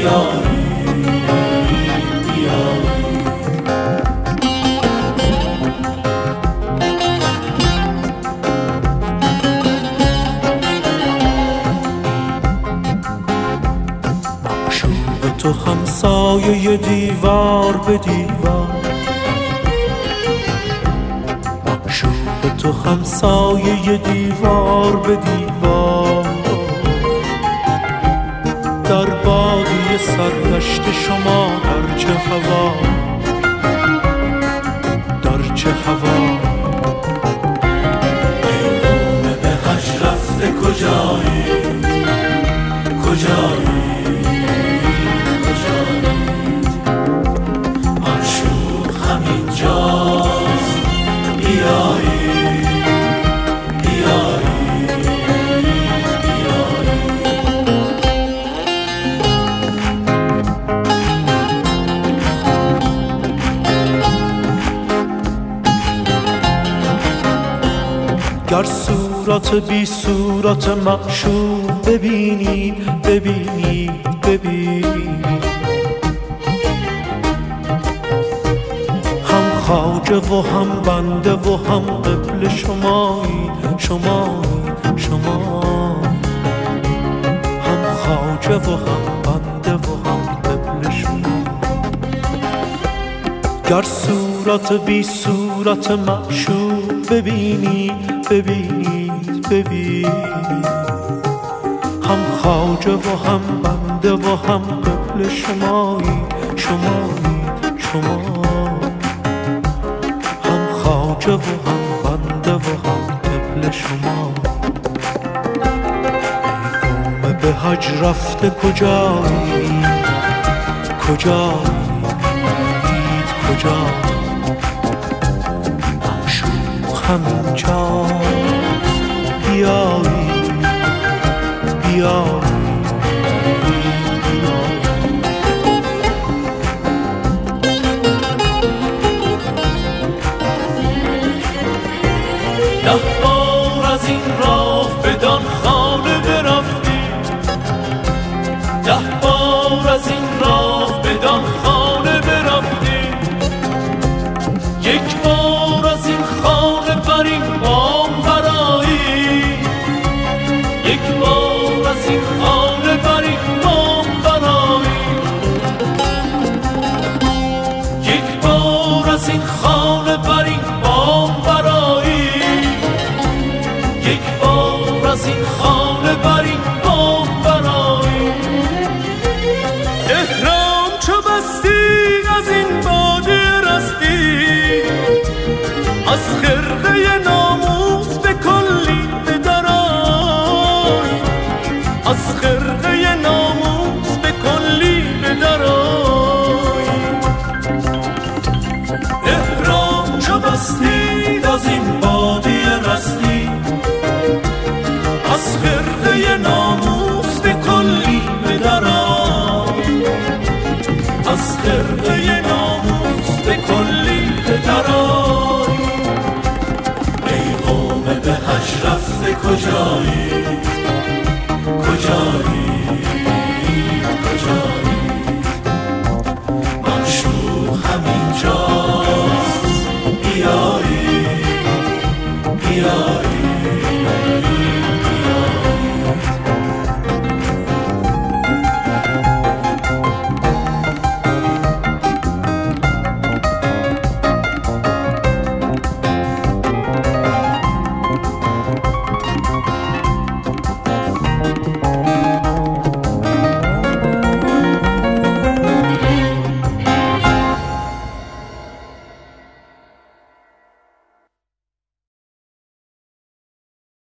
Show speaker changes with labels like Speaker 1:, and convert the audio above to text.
Speaker 1: تو همسایه دیوار به دیوار، معشوق تو همسایه دیوار به دیوار، در بادی سرگشت شما در چه هوا، در چه هوا.
Speaker 2: ایوانه به حج رفته کجایی، کجایی
Speaker 1: گر صورت بی صورت معشوق ببینید ببینید ببینید، هم خواجه و هم بنده و هم قبل شمایی شمایی شما، هم خواجه و هم بنده و هم قبل شما. گر صورت بی صورت معشوق ببینید ببینید ببینید، هم خواجه و هم بنده و هم قبل شمایی شمایی شما، هم خواجه و هم بنده و هم قبل شما. ای قوم به حج رفته کجایی، کجایی کجایی، معشوق همینجاست، بیایی بیایی بیایی.
Speaker 2: ده بار از این راه بدان خانه برفتی، ده بار از این راه بدان خانه برفتی، یک بار از این خانه بر این بام برایی، یک بار از این خانه بر این بام برایی، یک بار از این خانه بر این بام برایی، یک بار از این خانه بر این بام برایی. احرام چو بستی از این باده رستی، از خرقه ناموس به کلی بدرای، از خرقه ناموس به کلی بدرای. احرام چو بستی از این باده رستی، از خرقه ناموس به کلی بدرای، از خرقه ناموس به کلی بدرای. ای قوم به حج رفته کجایی، کجایی کجایی، معشوق همینجاست، بیایی بیایی